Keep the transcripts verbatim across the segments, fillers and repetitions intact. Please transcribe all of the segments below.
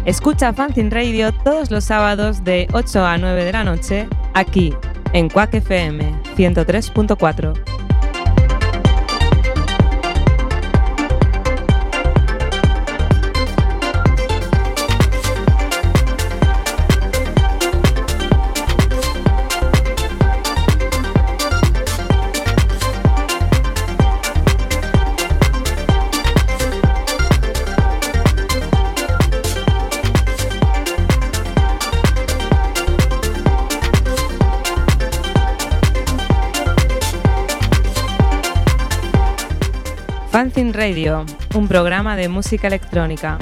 Escucha Fanzine Radio todos los sábados de ocho a nueve de la noche, aquí, en Quack F M ciento tres punto cuatro. Fanzine Radio, un programa de música electrónica.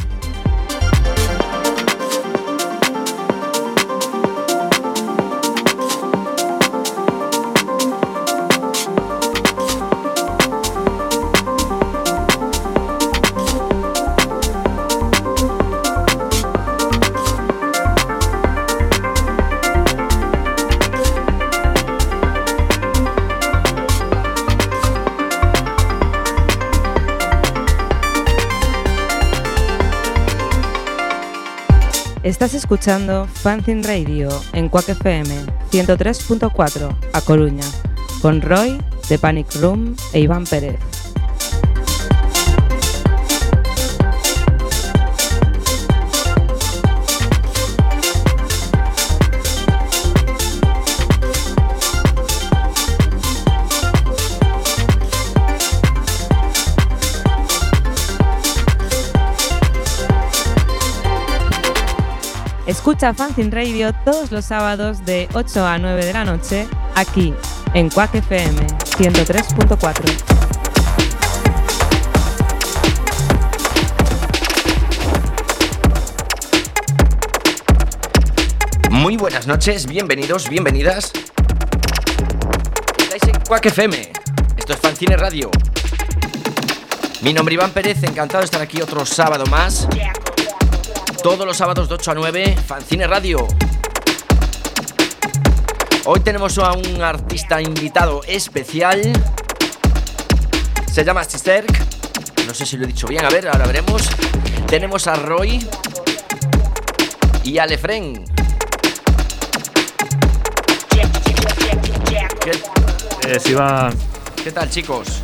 Estás escuchando Fanzine Radio en Quack F M ciento tres punto cuatro a Coruña, con Roy, de Panic Room e Iván Pérez. Escucha Fanzine Radio todos los sábados de ocho a nueve de la noche, aquí, en Quack F M ciento tres punto cuatro. Muy buenas noches, bienvenidos, bienvenidas. Estáis en Quack F M, esto es Fanzine Radio. Mi nombre es Iván Pérez, encantado de estar aquí otro sábado más. Todos los sábados de ocho a nueve, Fanzine Radio. Hoy tenemos a un artista invitado especial. Se llama Cicerc. No sé si lo he dicho bien, a ver, ahora veremos. Tenemos a Roy y a Lefren. ¿Qué? Eh, sí va. ¿Qué tal, chicos?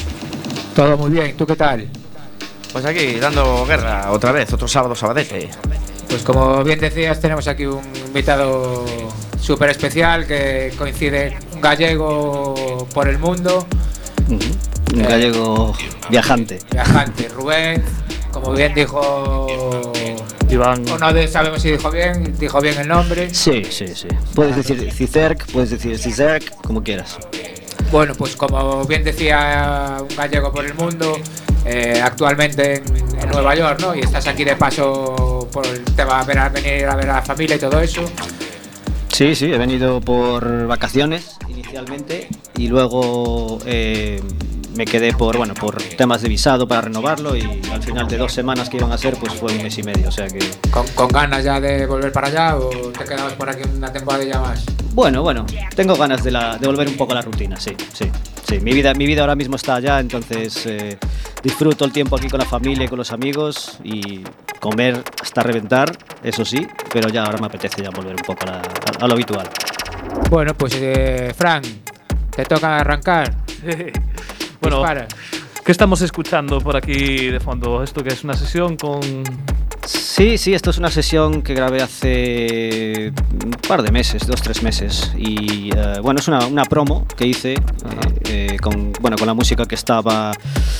Todo muy bien, ¿tú qué tal? Pues aquí, dando guerra otra vez, otro sábado sabadete. Pues como bien decías, tenemos aquí un invitado súper especial que coincide, un gallego por el mundo. Uh-huh. Un eh, gallego viajante. Viajante, Rubén, como bien dijo Iván. O no sabemos si dijo bien, dijo bien el nombre. Sí, sí, sí. Puedes decir Cicerc, puedes decir Cicerc, como quieras. Bueno, pues como bien decía, un gallego por el mundo. Eh, actualmente en, en Nueva York, ¿no? Y estás aquí de paso por el tema de venir a ver a la familia y todo eso. Sí, sí, he venido por vacaciones inicialmente y luego eh, me quedé por, bueno, por temas de visado para renovarlo y al final de dos semanas que iban a ser, pues fue un mes y medio, o sea que... ¿Con, con ganas ya de volver para allá o te quedabas por aquí una temporada ya más? Bueno, bueno, tengo ganas de, la, de volver un poco a la rutina, sí, sí. Sí, mi vida, mi vida ahora mismo está allá, entonces eh, disfruto el tiempo aquí con la familia y con los amigos y comer hasta reventar, eso sí, pero ya ahora me apetece ya volver un poco a, la, a, a lo habitual. Bueno, pues eh, Fran, te toca arrancar. Bueno, dispara. ¿Qué estamos escuchando por aquí de fondo? ¿Esto que es una sesión con...? Sí, sí, esto es una sesión que grabé hace un par de meses, dos, tres meses. Y uh, bueno, es una, una promo que hice eh, eh, con, bueno, con la música que estaba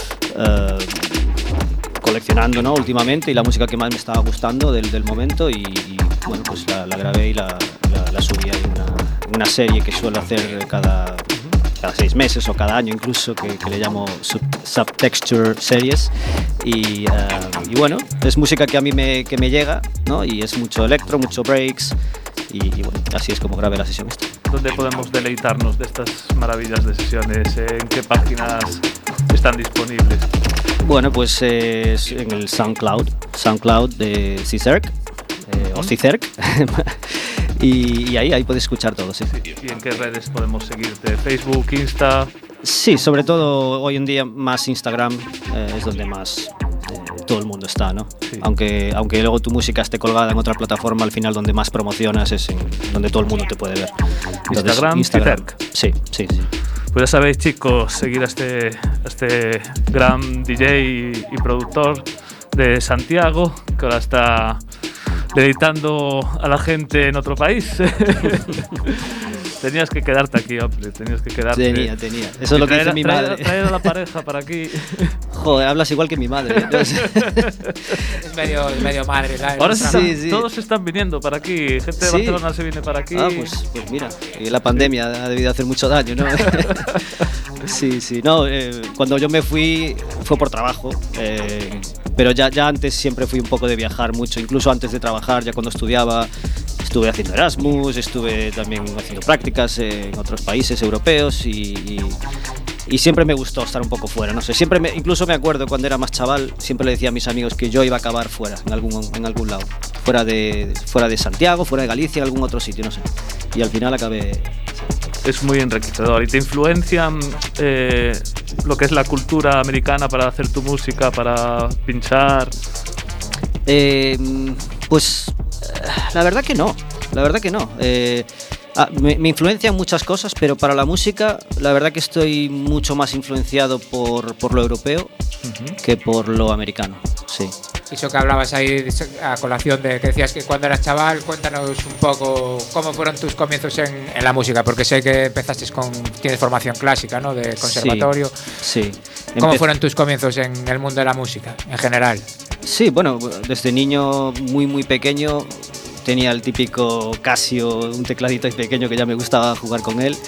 uh, coleccionando, ¿no? Últimamente y la música que más me estaba gustando del, del momento. Y, y bueno, pues la, la grabé y la, la, la subí a una, una serie que suelo hacer cada... cada seis meses o cada año incluso, que, que le llamo sub, Subtexture Series y, uh, y bueno, es música que a mí me, que me llega, ¿no? Y es mucho electro, mucho breaks y, y bueno, así es como grabé la sesión esta. ¿Dónde podemos deleitarnos de estas maravillas de sesiones? ¿En qué páginas están disponibles? Bueno, pues eh, en el SoundCloud, SoundCloud de Cicerc, eh, o Cicerc. Y, y ahí, ahí puedes escuchar todo, sí. Sí. ¿Y en qué redes podemos seguirte? ¿Facebook, Insta? Sí, sobre todo hoy en día más Instagram eh, es donde más eh, todo el mundo está, ¿no? Sí. Aunque, aunque luego tu música esté colgada en otra plataforma, al final donde más promocionas es en donde todo el mundo te puede ver. Entonces, Instagram, Instagram. Tizerk. Sí, sí, sí. Pues ya sabéis, chicos, seguir a este, a este gran D J y, y productor de Santiago, que ahora está deleitando a la gente en otro país. Tenías que quedarte aquí, hombre, tenías que quedarte. Tenía, tenía. Eso es lo que dice mi madre. Traer, traer a la pareja para aquí. Joder, hablas igual que mi madre. Es medio, medio madre, ¿sabes? Ahora Sí, están, sí. todos están viniendo para aquí. Gente de Sí. Barcelona se viene para aquí. Ah, pues, pues mira, y la pandemia ha debido hacer mucho daño, ¿no? Sí, sí. No, eh, cuando yo me fui fue por trabajo, eh, pero ya, ya antes siempre fui un poco de viajar mucho, incluso antes de trabajar, ya cuando estudiaba. Estuve haciendo Erasmus, estuve también haciendo prácticas en otros países europeos y, y, y siempre me gustó estar un poco fuera, no sé, siempre me, incluso me acuerdo cuando era más chaval, siempre le decía a mis amigos que yo iba a acabar fuera, en algún, en algún lado, fuera de, fuera de Santiago, fuera de Galicia, en algún otro sitio, no sé, y al final acabé... Es muy enriquecedor y te influencian eh, lo que es la cultura americana para hacer tu música, para pinchar. Eh, pues la verdad que no, la verdad que no. Eh, ah, me, me influencian muchas cosas, pero para la música la verdad que estoy mucho más influenciado por, por lo europeo uh-huh. que por lo americano, sí. Eso que hablabas ahí a colación de que decías que cuando eras chaval, cuéntanos un poco cómo fueron tus comienzos en, en la música, porque sé que empezaste con, tienes formación clásica, ¿no? De conservatorio. Sí. sí. ¿Cómo Empe- fueron tus comienzos en el mundo de la música, en general? Sí, bueno, desde niño muy muy pequeño tenía el típico Casio, un tecladito ahí pequeño que ya me gustaba jugar con él.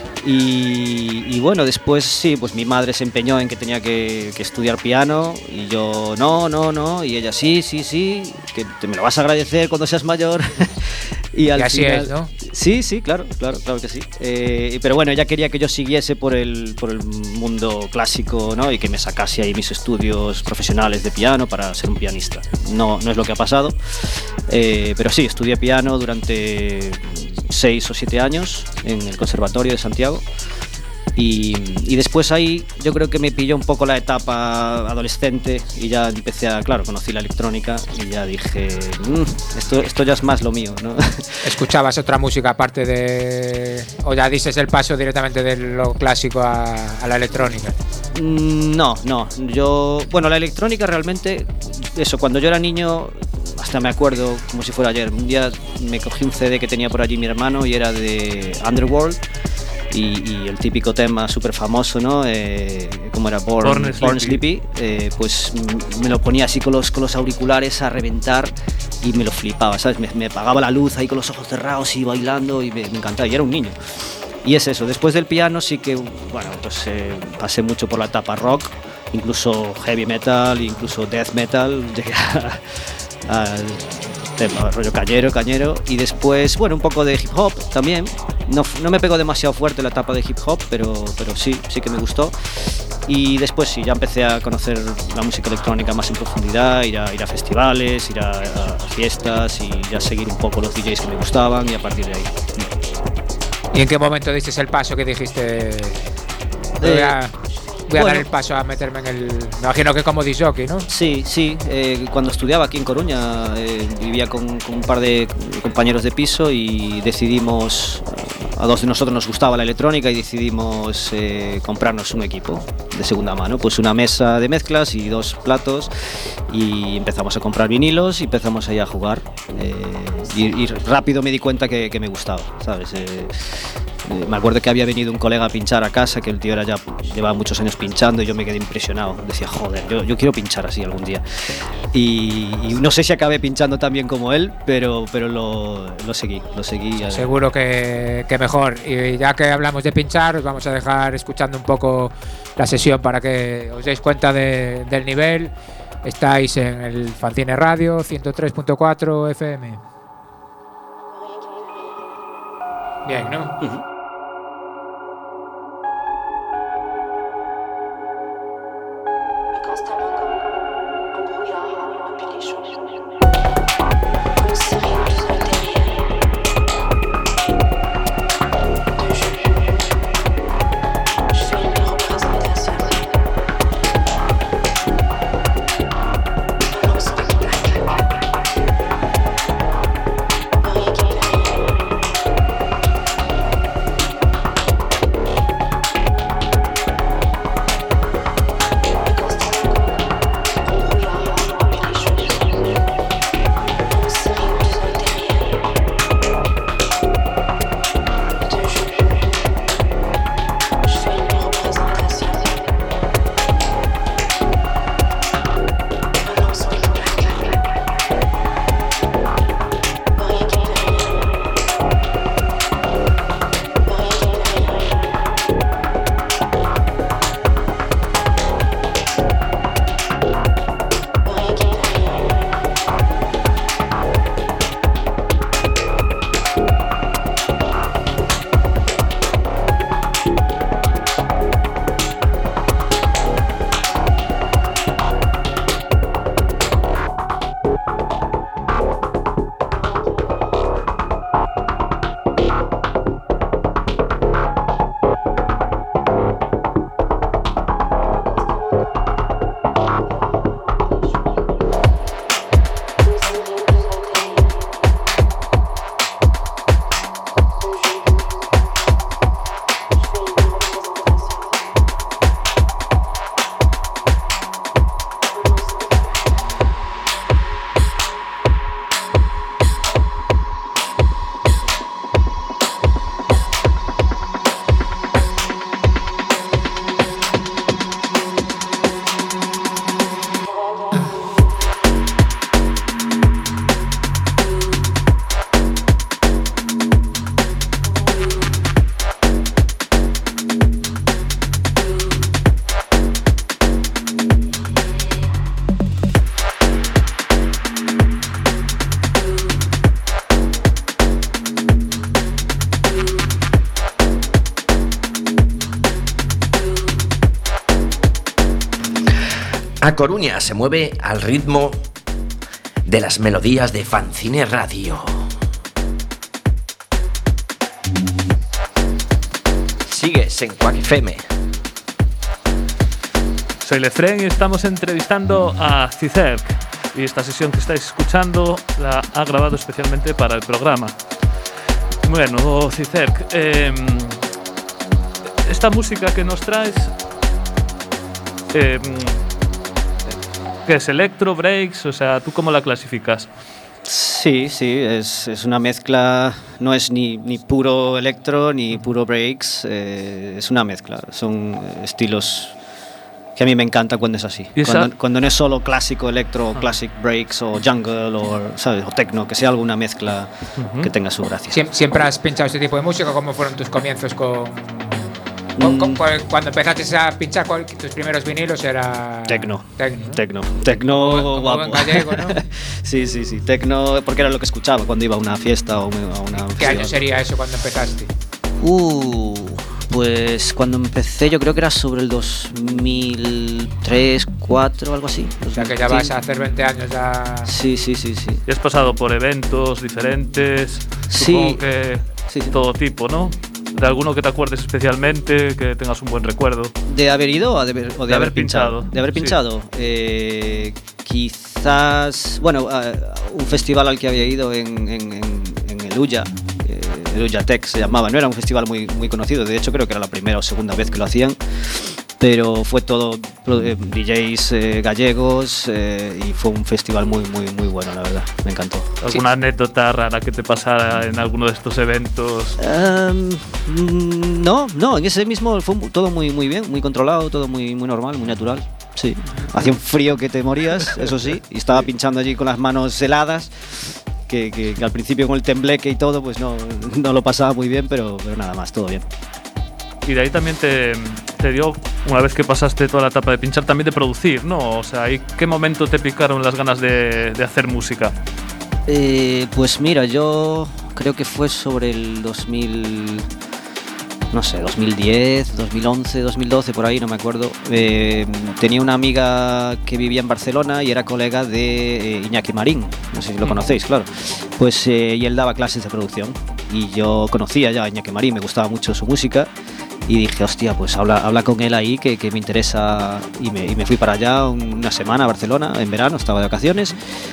Y, y bueno, después sí, pues mi madre se empeñó en que tenía que, que estudiar piano y yo no, no, no, y ella sí, sí, sí, que te me lo vas a agradecer cuando seas mayor. Y, al y así final, es, ¿no? Sí, sí, claro, claro, claro que sí. Eh, pero bueno, ella quería que yo siguiese por el, por el mundo clásico, ¿no? Y que me sacase ahí mis estudios profesionales de piano para ser un pianista. No, no es lo que ha pasado, eh, pero sí, estudié piano durante seis o siete años en el Conservatorio de Santiago. Y, y después ahí yo creo que me pilló un poco la etapa adolescente y ya empecé a, claro, conocí la electrónica y ya dije, mmm, esto, esto ya es más lo mío, ¿no? ¿Escuchabas otra música aparte de...? ¿O ya dices el paso directamente de lo clásico a, a la electrónica? No, no, yo... Bueno, la electrónica realmente, eso, cuando yo era niño, hasta me acuerdo como si fuera ayer, un día me cogí un C D que tenía por allí mi hermano y era de Underworld. Y, y el típico tema súper famoso, ¿no? Eh, como era Born, Born Sleepy, Born Sleepy eh, pues me lo ponía así con los, con los auriculares a reventar y me lo flipaba, ¿sabes? Me, me apagaba la luz ahí con los ojos cerrados y bailando y me, me encantaba, y era un niño. Y es eso, después del piano sí que, bueno, pues eh, pasé mucho por la etapa rock, incluso heavy metal, incluso death metal, llegué a, a tema, rollo cañero, cañero, y después, bueno, un poco de hip hop también. No, no me pegó demasiado fuerte la etapa de hip hop, pero, pero sí, sí que me gustó. Y después sí, ya empecé a conocer la música electrónica más en profundidad, ir a, ir a festivales, ir a, a fiestas y ya seguir un poco los D Js que me gustaban y a partir de ahí. ¿Y en qué momento diste el paso que dijiste? Voy a, voy a bueno, dar el paso a meterme en el... Me imagino que como disc jockey, ¿no? Sí, sí. Eh, cuando estudiaba aquí en Coruña eh, vivía con, con un par de compañeros de piso y decidimos, a dos de nosotros nos gustaba la electrónica y decidimos eh, comprarnos un equipo de segunda mano, pues una mesa de mezclas y dos platos, y empezamos a comprar vinilos y empezamos ahí a jugar. Eh, y, y rápido me di cuenta que, que me gustaba, ¿sabes? Eh, eh, me acuerdo que había venido un colega a pinchar a casa, que el tío era ya llevaba muchos años pinchando y yo me quedé impresionado. Decía, joder, yo, yo quiero pinchar así algún día. Y, y no sé si acabé pinchando tan bien como él, pero, pero lo, lo seguí, lo seguí. Seguro que, que mejor. Y ya que hablamos de pinchar, os vamos a dejar escuchando un poco la sesión para que os deis cuenta de, del nivel. Estáis en el Fanzine Radio ciento tres punto cuatro F M. Bien, ¿no? Uh-huh. A Coruña se mueve al ritmo de las melodías de Fanzine Radio. Sigues en Quack F M. Soy Lefren y estamos entrevistando a Cizerk. Y esta sesión que estáis escuchando la ha grabado especialmente para el programa. Bueno, Cizerk, eh, esta música que nos traes, eh, ¿qué es? ¿Electro, breaks? O sea, ¿tú cómo la clasificas? Sí, sí, es, es una mezcla, no es ni, ni puro electro ni puro breaks, eh, es una mezcla, son estilos que a mí me encanta cuando es así, cuando, cuando no es solo clásico electro, o classic breaks o jungle o, ¿sabes? O techno, que sea alguna mezcla uh-huh. que tenga su gracia. ¿Sie- ¿Siempre has pinchado este tipo de música? ¿Cómo fueron tus comienzos con...? Con, con, con, cuando empezaste a pinchar con tus primeros vinilos era... Tecno. Tecno. Tecno. Tecno como, guapo. como en gallego, ¿no? sí, sí, sí. Tecno, porque era lo que escuchaba cuando iba a una fiesta o a una... ¿Qué festival. año sería eso cuando empezaste? Uh, pues cuando empecé yo creo que era sobre el dos mil tres, dos mil cuatro, algo así. O sea que ya vas a hacer veinte años ya... Sí, sí, sí, sí. Y has pasado por eventos diferentes, sí. Supongo que sí, sí. todo tipo, ¿no? ¿De alguno que te acuerdes especialmente, que tengas un buen recuerdo? ¿De haber ido o de, haber, o de, de haber haber pinchado? pinchado? De haber pinchado. Sí. Eh, quizás, bueno, uh, un festival al que había ido en, en, en, en el Ulla, eh, el Ulla Tech se llamaba, no era un festival muy, muy conocido, de hecho creo que era la primera o segunda vez que lo hacían, pero fue todo eh, D Js eh, gallegos eh, y fue un festival muy, muy, muy bueno, la verdad, me encantó. ¿Alguna sí. anécdota rara que te pasara en alguno de estos eventos? Um, no, no, en ese mismo fue todo muy, muy bien, muy controlado, todo muy, muy normal, muy natural. Sí, hacía un frío que te morías, eso sí, y estaba pinchando allí con las manos heladas, que, que, que al principio con el tembleque y todo, pues no, no lo pasaba muy bien, pero, pero nada más, todo bien. Y de ahí también te, te dio, una vez que pasaste toda la etapa de pinchar, también de producir, ¿no? O sea, ¿y qué momento te picaron las ganas de, de hacer música? Eh, pues mira, yo creo que fue sobre el dos mil, no sé, dos mil diez, dos mil once, dos mil doce, por ahí, no me acuerdo. Eh, tenía una amiga que vivía en Barcelona y era colega de eh, Iñaki Marín, no sé si lo conocéis, claro. Pues eh, y él daba clases de producción y yo conocía ya a Iñaki Marín, me gustaba mucho su música. Y dije, hostia, pues habla, habla con él ahí, que, que me interesa. Y me, y me fui para allá una semana a Barcelona, en verano, estaba de vacaciones.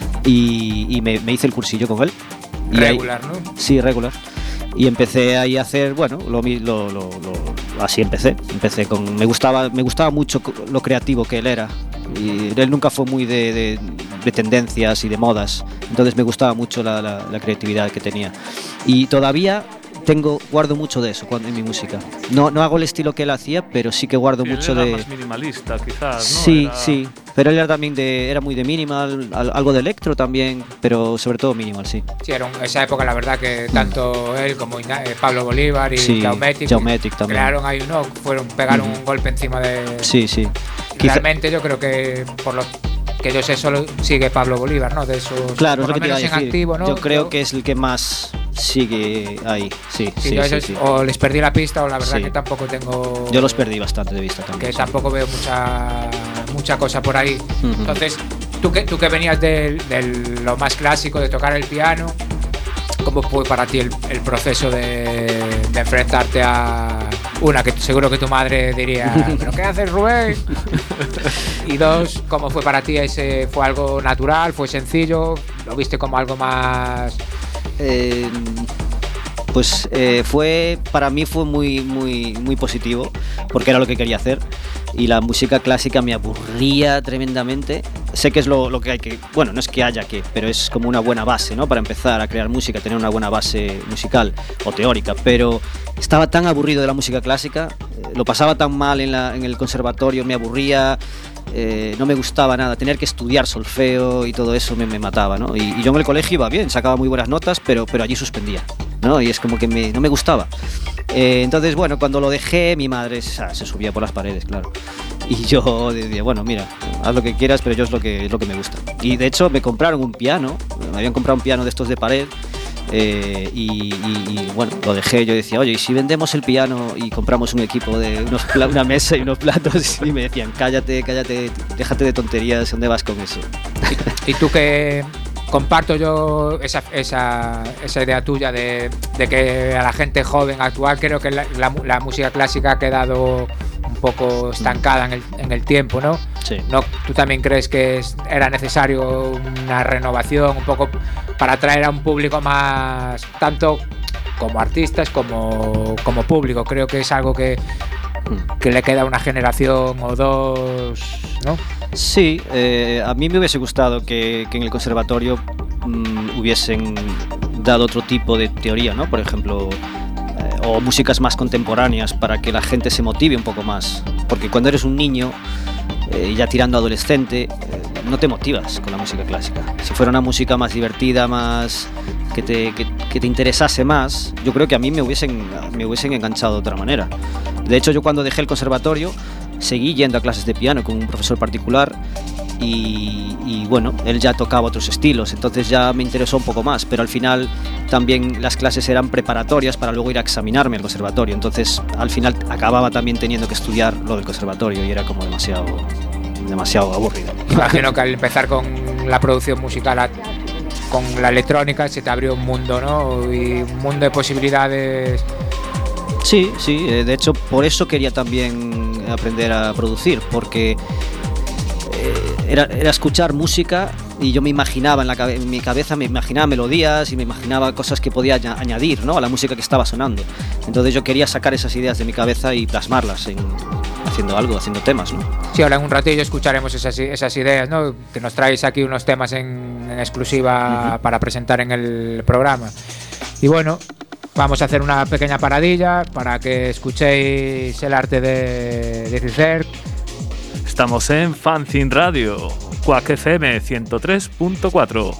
Y, y me, me hice el cursillo con él. Y regular, ahí, ¿no? Sí, regular. Y empecé ahí a hacer, bueno, lo, lo, lo, lo, así empecé. Empecé con, me gustaba, me gustaba mucho lo creativo que él era. Y él nunca fue muy de, de, de tendencias y de modas. Entonces me gustaba mucho la, la, la creatividad que tenía. Y todavía... Tengo, guardo mucho de eso cuando, en mi música. No, no hago el estilo que él hacía, pero sí que guardo sí, mucho él era de. Más minimalista, quizás, ¿no? Sí, era... sí. Pero él era también de, era muy de minimal, algo de electro también, pero sobre todo minimal, sí. Sí, era un, esa época, la verdad, que tanto él como Ina, eh, Pablo Bolívar y sí, Jaumetic, Jaumetic también. Crearon ahí uno, fueron pegaron mm. un golpe encima de. Sí, sí. Realmente Quizá... yo creo que por lo que yo sé solo sigue Pablo Bolívar, ¿no? De esos. Claro, por es lo lo que te iba a menos decir. En activo, ¿no? Yo creo yo... que es el que más sigue ahí, sí, sí, sí, yo sí, esos, sí. O les perdí la pista o la verdad sí. que tampoco tengo. Yo los perdí bastante de vista también. Que sí. tampoco veo mucha mucha cosa por ahí. Uh-huh. Entonces, tú que tú que venías de, de lo más clásico de tocar el piano, ¿cómo fue para ti el, el proceso de, de enfrentarte a una que seguro que tu madre diría, ¿pero qué haces, Rubén? Y dos, ¿cómo fue para ti ese? ¿Fue algo natural? ¿Fue sencillo? ¿Lo viste como algo más...? Eh, pues eh, fue para mí fue muy muy muy positivo porque era lo que quería hacer y la música clásica me aburría tremendamente. Sé que es lo, lo que hay que, bueno, no es que haya que, pero es como una buena base, ¿no? Para empezar a crear música, tener una buena base musical o teórica, pero estaba tan aburrido de la música clásica, eh, lo pasaba tan mal en, la, en el conservatorio, me aburría. Eh, no me gustaba nada, tener que estudiar solfeo y todo eso me, me mataba, ¿no? Y, y yo en el colegio iba bien, sacaba muy buenas notas, pero, pero allí suspendía, ¿no? Y es como que me, no me gustaba. Eh, entonces, bueno, cuando lo dejé, mi madre se, se subía por las paredes, claro. Y yo decía, bueno, mira, haz lo que quieras, pero yo es lo que, es lo que me gusta. Y de hecho me compraron un piano, me habían comprado un piano de estos de pared, Eh, y, y, y bueno, lo dejé. Yo decía, oye, ¿y si vendemos el piano y compramos un equipo de unos pla- una mesa y unos platos? Y me decían, cállate, cállate, déjate de tonterías, ¿dónde vas con eso? ¿Y tú qué? Comparto yo esa, esa, esa idea tuya de, de que a la gente joven actual, creo que la, la, la música clásica ha quedado un poco estancada en el, en el tiempo, ¿no? Sí. ¿No? ¿Tú también crees que es, era necesario una renovación un poco para atraer a un público más, tanto como artistas como, como público? Creo que es algo que, que le queda a una generación o dos, ¿no? Sí, eh, a mí me hubiese gustado que, que en el conservatorio mmm, hubiesen dado otro tipo de teoría, ¿no? Por ejemplo, eh, o músicas más contemporáneas para que la gente se motive un poco más. Porque cuando eres un niño, eh, ya tirando a adolescente, eh, no te motivas con la música clásica. Si fuera una música más divertida, más que te, que, que te interesase más, yo creo que a mí me hubiesen, me hubiesen enganchado de otra manera. De hecho, yo cuando dejé el conservatorio, seguí yendo a clases de piano con un profesor particular y, y bueno, él ya tocaba otros estilos, entonces ya me interesó un poco más, pero al final también las clases eran preparatorias para luego ir a examinarme al conservatorio, entonces al final acababa también teniendo que estudiar lo del conservatorio y era como demasiado, demasiado aburrido. Imagino que al empezar con la producción musical, a, con la electrónica, se te abrió un mundo, ¿no? Y un mundo de posibilidades. Sí, sí, de hecho por eso quería también aprender a producir, porque eh, era, era escuchar música y yo me imaginaba en, la cabe- en mi cabeza, me imaginaba melodías y me imaginaba cosas que podía añ- añadir, ¿no? A la música que estaba sonando. Entonces yo quería sacar esas ideas de mi cabeza y plasmarlas en, haciendo algo, haciendo temas, ¿no? Sí, ahora en un ratillo escucharemos esas, esas ideas, ¿no? Que nos traéis aquí unos temas en, en exclusiva uh-huh. para presentar en el programa. Y bueno, vamos a hacer una pequeña paradilla para que escuchéis el arte de, de Cisterc. Estamos en Fanzine Radio, Quack F M ciento tres punto cuatro.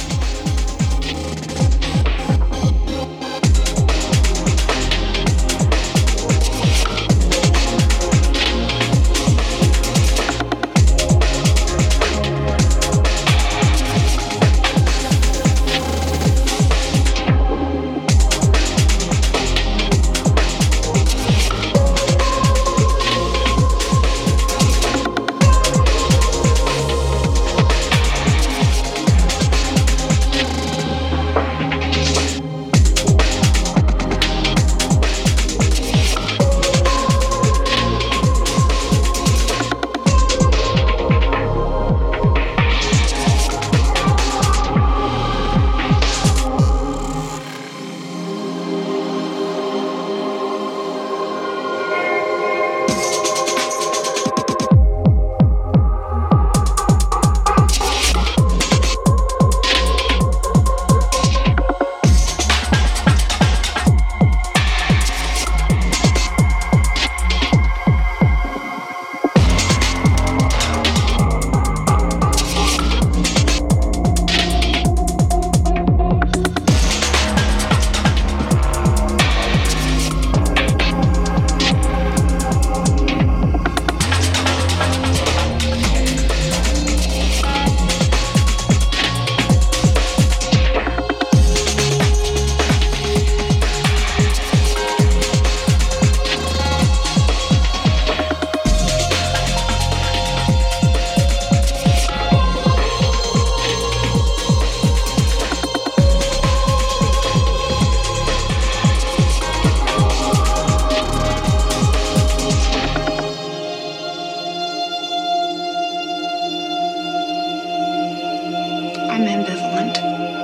I'm ambivalent.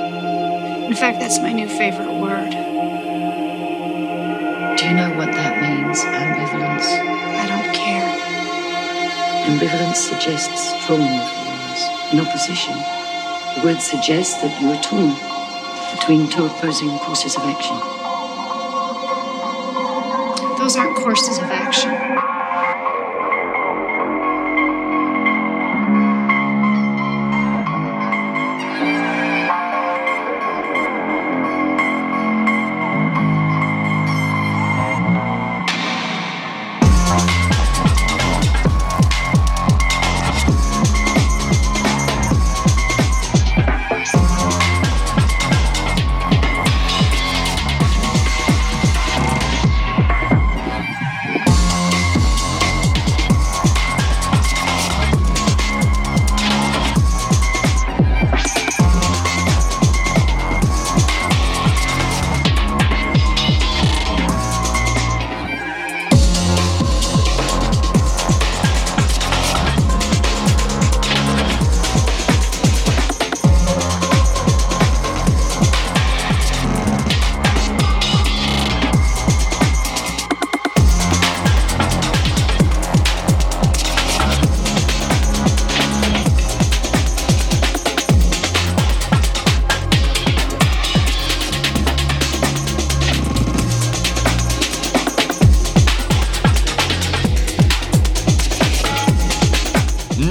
In fact, that's my new favorite word. Do you know what that means, ambivalence? I don't care. Ambivalence suggests form of feelings in opposition. The word suggests that you are torn between two opposing courses of action. Those aren't courses of action.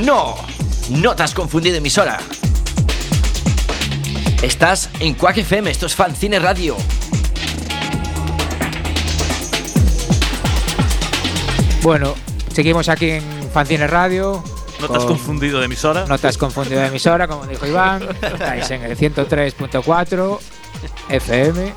No, no te has confundido emisora. Estás en Quack F M, esto es Fanzine Radio. Bueno, seguimos aquí en Fanzine Radio. No te has confundido de emisora. No te has confundido de emisora, como dijo Iván. Estáis en el ciento tres punto cuatro F M.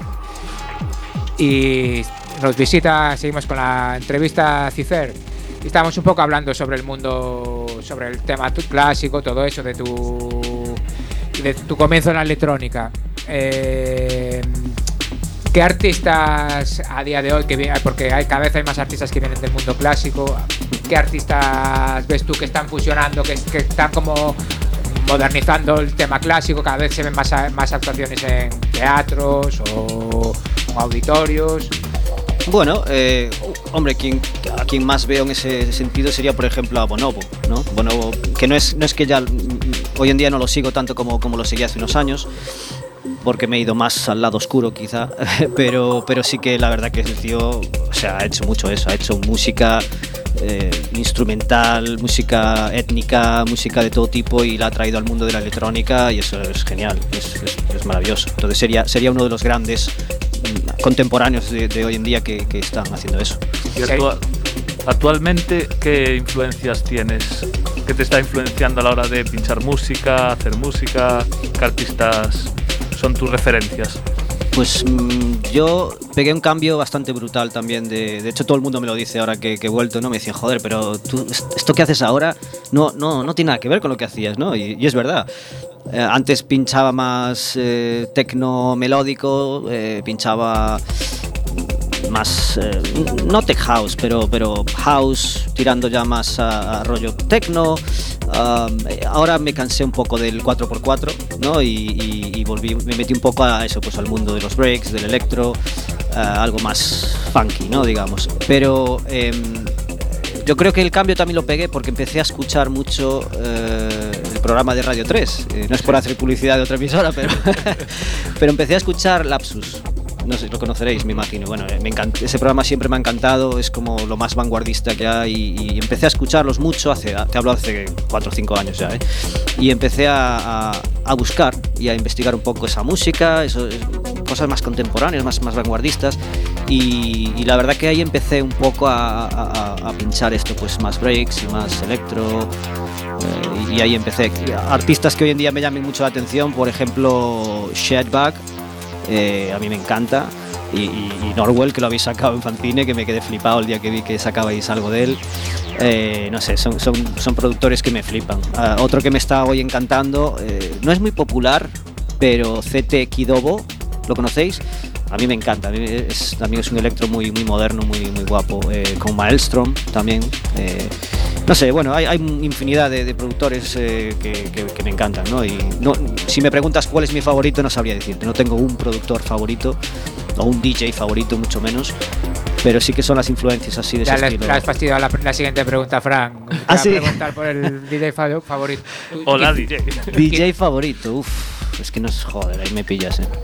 Y nos visita, seguimos con la entrevista a Cicer. Y estamos un poco hablando sobre el mundo, sobre el tema clásico, todo eso, de tu, de tu comienzo en la electrónica. Eh, ¿Qué artistas a día de hoy, que vienen, porque hay, cada vez hay más artistas que vienen del mundo clásico, qué artistas ves tú que están fusionando, que, que están como modernizando el tema clásico? Cada vez se ven más, más actuaciones en teatros o, o auditorios. Bueno, eh, hombre, quien, a quien más veo en ese sentido sería, por ejemplo, a Bonobo, ¿no? Bonobo, que no es, no es que ya hoy en día no lo sigo tanto como, como lo seguía hace unos años, porque me he ido más al lado oscuro quizá, pero, pero sí que la verdad que el tío, o sea, ha hecho mucho eso, ha hecho música eh, instrumental, música étnica, música de todo tipo, y la ha traído al mundo de la electrónica, y eso es genial, es, es, es maravilloso. Entonces sería, sería uno de los grandes contemporáneos de, de hoy en día que, que están haciendo eso. ¿Y actual, actualmente qué influencias tienes? ¿Qué te está influenciando a la hora de pinchar música, hacer música? ¿Qué artistas son tus referencias? Pues mmm, yo pegué un cambio bastante brutal también. De, de hecho, todo el mundo me lo dice ahora que, que he vuelto, ¿no? Me decían, joder, pero tú, esto que haces ahora no, no, no tiene nada que ver con lo que hacías, ¿no? Y, y es verdad. Eh, antes pinchaba más eh, tecno melódico, eh, pinchaba más, eh, no tech house, pero, pero house tirando ya más a, a rollo tecno. Um, ahora me cansé un poco del cuatro por cuatro, ¿no? Y, y, y volví, me metí un poco a eso, pues al mundo de los breaks, del electro, uh, algo más funky, ¿no? Digamos. Pero eh, yo creo que el cambio también lo pegué porque empecé a escuchar mucho eh, el programa de Radio tres. Eh, no es por hacer publicidad de otra emisora, pero, pero empecé a escuchar Lapsus. No sé, lo conoceréis, me imagino. Bueno, me encanta, ese programa siempre me ha encantado, es como lo más vanguardista que hay, y, y empecé a escucharlos mucho, hace, te hablo hace cuatro o cinco años ya, ¿eh? Y empecé a, a, a buscar y a investigar un poco esa música, eso, cosas más contemporáneas, más, más vanguardistas, y, y la verdad que ahí empecé un poco a, a, a pinchar esto, pues más breaks y más electro, eh, y, y ahí empecé. Artistas que hoy en día me llaman mucho la atención, por ejemplo, Shedback. Eh, a mí me encanta, y, y, y Norwell, que lo habéis sacado en Fanzine, que me quedé flipado el día que vi que sacabais algo de él. Eh, no sé, son, son, son productores que me flipan. Uh, otro que me está hoy encantando, eh, no es muy popular, pero C T Kidobo, ¿lo conocéis? A mí me encanta, a mí es, también es un electro muy, muy moderno, muy, muy guapo, eh, con Maelstrom también. Eh, no sé, bueno, hay, hay infinidad de, de productores eh, que, que, que me encantan, ¿no? Y no, si me preguntas cuál es mi favorito, no sabría decirte, no tengo un productor favorito o un D J favorito, mucho menos, pero sí que son las influencias así de ya ese les, estilo. Ya has fastidiado la, la siguiente pregunta, Fran. ¿Ah, sí? Preguntar por el D J favorito. Hola, D J. D J favorito, uff, es que no es, joder, ahí me pillas, eh.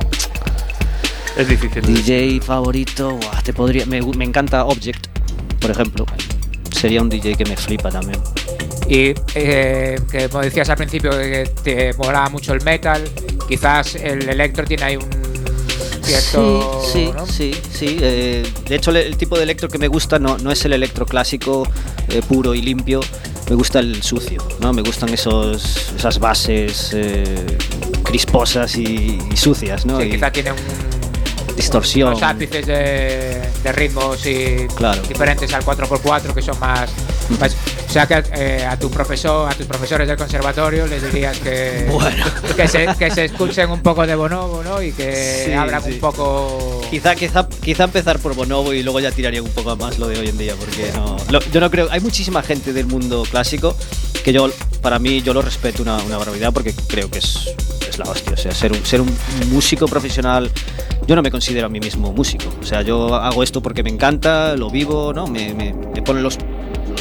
Es difícil. D J favorito, buah, te podría, me, me encanta Object, por ejemplo. Sería un D J que me flipa también. Y eh, que como decías al principio que te molaba mucho el metal, quizás el electro tiene ahí un cierto... Sí, sí, ¿no? sí, sí. Eh, de hecho, el, el tipo de electro que me gusta no, no es el electro clásico eh, puro y limpio. Me gusta el sucio, ¿no? Me gustan esos, esas bases eh, crisposas y, y sucias, ¿no? Sí, y quizá tiene un... distorsión. Los ápices de, de ritmos y claro. diferentes al cuatro por cuatro que son más, más o sea que eh, a tu profesor, a tus profesores del conservatorio les dirías que bueno. que, se, que se escuchen un poco de Bonobo, ¿no? Y que sí, abran sí. un poco. Quizá, quizá, quizá empezar por Bonobo y luego ya tiraría un poco más lo de hoy en día, porque no, lo, yo no creo. Hay muchísima gente del mundo clásico que yo, para mí, yo lo respeto una, una barbaridad, porque creo que es, es la hostia. O sea, ser un, ser un músico profesional. Yo no me considero a mí mismo músico, o sea, yo hago esto porque me encanta, lo vivo, ¿no? Me, me, me ponen los,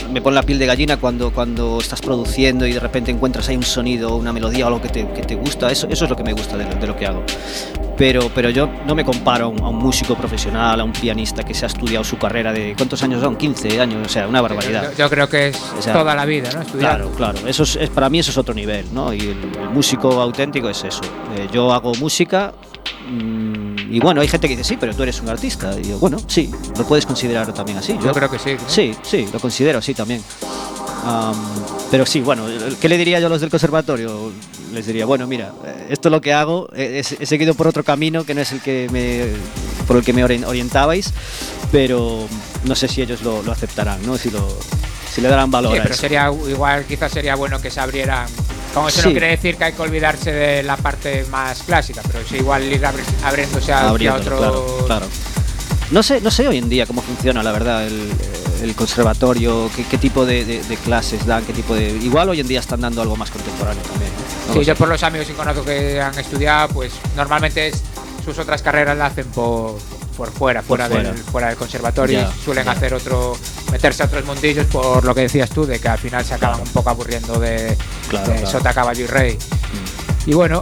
me pone la piel de gallina cuando, cuando estás produciendo y de repente encuentras ahí un sonido, una melodía o algo que te, que te gusta. Eso, eso es lo que me gusta de, de lo que hago. Pero, pero yo no me comparo a un, a un músico profesional, a un pianista que se ha estudiado su carrera de... ¿Cuántos años son? quince años, o sea, una barbaridad. Yo, yo creo que es o sea, toda la vida, ¿no? Estudiar. Claro, claro. Eso es, es, para mí eso es otro nivel, ¿no? Y el, el músico auténtico es eso. Eh, yo hago música mmm, y bueno, hay gente que dice, sí, pero tú eres un artista. Y yo, bueno, sí, lo puedes considerar también así. Yo, yo creo que sí. ¿no? Sí, sí, lo considero así también. Um, pero sí, bueno, ¿qué le diría yo a los del conservatorio? Les diría, bueno, mira, esto es lo que hago, he, he seguido por otro camino que no es el que me, por el que me orientabais, pero no sé si ellos lo, lo aceptarán, ¿no? Si, lo, si le darán valor sí, a pero eso. Sería, igual quizás sería bueno que se abrieran, como eso sí. No quiere decir que hay que olvidarse de la parte más clásica, pero sí igual ir abri abriéndose a otro... Claro, claro. No sé, no sé hoy en día cómo funciona, la verdad, el, el conservatorio, qué, qué tipo de, de, de clases dan, qué tipo de... Igual hoy en día están dando algo más contemporáneo también, ¿no? Sí, yo por los amigos que conozco que han estudiado, pues normalmente es, sus otras carreras las hacen por, por fuera, por fuera, fuera. Del, fuera del conservatorio. Ya, suelen ya. hacer otro, meterse a otros mundillos por lo que decías tú, de que al final se acaban Claro. un poco aburriendo de, Claro, de claro. sota, caballo y rey. Mm. Y bueno,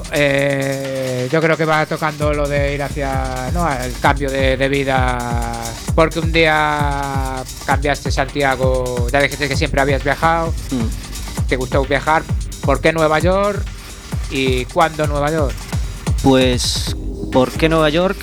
eh, yo creo que va tocando lo de ir hacia, ¿no?, el cambio de, de vida, porque un día cambiaste Santiago, ya dijiste que siempre habías viajado, Mm. te gustó viajar. ¿Por qué Nueva York y cuándo Nueva York? Pues, ¿por qué Nueva York?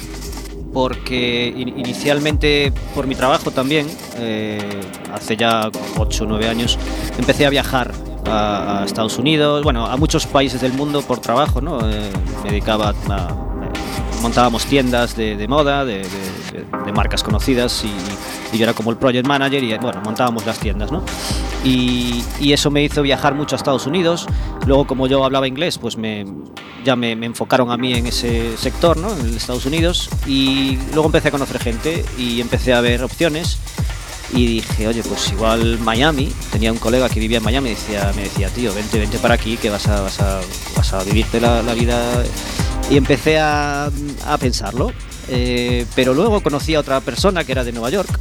Porque in inicialmente por mi trabajo también, eh, hace ya ocho o nueve años, empecé a viajar a, a Estados Unidos, bueno, a muchos países del mundo por trabajo, ¿no? Eh, me dedicaba a... montábamos tiendas de, de moda, de, de, de marcas conocidas y, y yo era como el project manager y bueno, montábamos las tiendas, ¿no? Y, y eso me hizo viajar mucho a Estados Unidos. Luego, como yo hablaba inglés, pues me, ya me, me enfocaron a mí en ese sector, ¿no?, en Estados Unidos, y luego empecé a conocer gente y empecé a ver opciones y dije, oye, pues igual Miami, tenía un colega que vivía en Miami y decía, me decía, tío, vente, vente para aquí que vas a, vas a, vas a vivirte la, la vida. Y empecé a, a pensarlo, eh, pero luego conocí a otra persona que era de Nueva York